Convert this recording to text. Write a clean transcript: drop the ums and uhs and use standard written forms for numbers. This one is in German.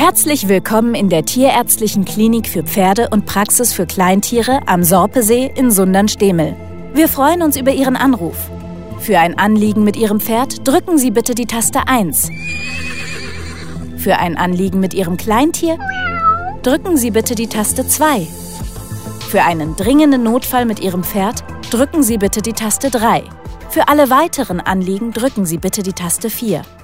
Herzlich willkommen in der Tierärztlichen Klinik für Pferde und Praxis für Kleintiere am Sorpesee in Sundern-Stehmel. Wir freuen uns über Ihren Anruf. Für ein Anliegen mit Ihrem Pferd drücken Sie bitte die Taste 1. Für ein Anliegen mit Ihrem Kleintier drücken Sie bitte die Taste 2. Für einen dringenden Notfall mit Ihrem Pferd drücken Sie bitte die Taste 3. Für alle weiteren Anliegen drücken Sie bitte die Taste 4.